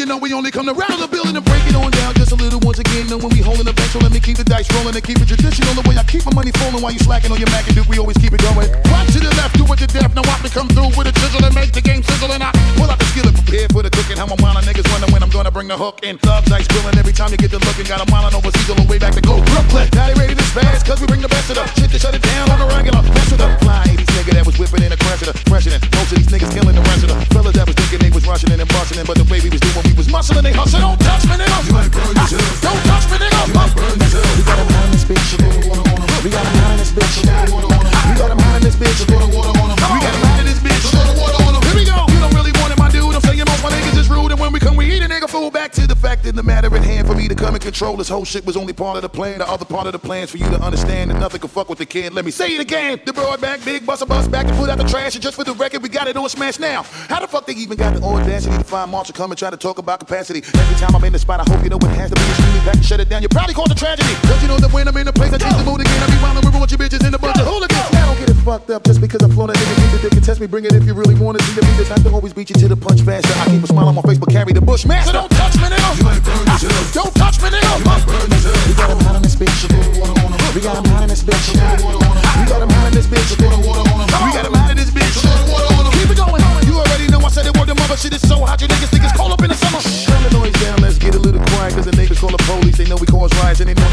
know we only come to rattle the building and break it on down just a little once again. Know when we holding the bench, so let me keep the dice rolling and keep it traditional. The way I keep my money falling while you slacking on your Mac and Duke, we always keep it going. Right to the left, do it to death. Now watch me come through with a chisel and make the game sizzle. And I pull out the skillet, prepared for the cooking. How my mind niggas wondering when I'm gonna bring the hook in. Thugs ice grilling every time you get the looking. Got a mile overseas all the way back to go Brooklyn. Now they ready to spaz, cause we bring the best of the shit to shut it down on the regular. Mess with the fly 80s nigga that was whipping in a crashing. Most of these niggas killing the rest of the fellas that was thinking they was rushing in and busting in. But the way we was doing, we was muscling, they hustling. Don't touch me, nigga. You might burn yourself. Don't touch me, nigga. You might burn yourself. We got a mind in this bitch. We got a mind in this bitch. We got a mind in this bitch. We got a mind in this bitch. Here we go. You don't really want it, my dude. I'm saying most my niggas is rude, and when we come, we eat a nigga fool. Back to the fact in the matter at hand, for me to come and control this whole shit was only part of the plan. The other part of the plan's for you to understand that nothing can fuck with the kid. Let me say it again. The broad back, big bust back to put out the trash, and just for the record, we got it on smash now. How the fuck they even got the audacity to find Marshall come and try to talk about capacity? Every time I'm in the spot, I hope you know it has to be extremely back to shut it down. You probably cause a tragedy. Don't you know that when I'm in the place, I change the mood again. I be wildin' with a bunch of bitches in the bunch of hooligans. I don't get it fucked up just because I'm flown a nigga. Keep the dick and test me, bring it if you really want to see the beat. This have to always beat you to the punch faster. I keep a smile on my face, but carry the bush master. Don't touch me, nigga. You might burn yourself. Don't touch me, nigga. You might burn yourself. We got him hot in this bitch. We got him hot in this bitch. We got him hot in this bitch. We got him hot in this bitch. Keep it going. You already know I said it word to mother. Shit is so hot, you niggas think it's cold up in the summer. Turn the noise down, let's get a little quiet, cause the neighbors call the police. They know we cause riots and they know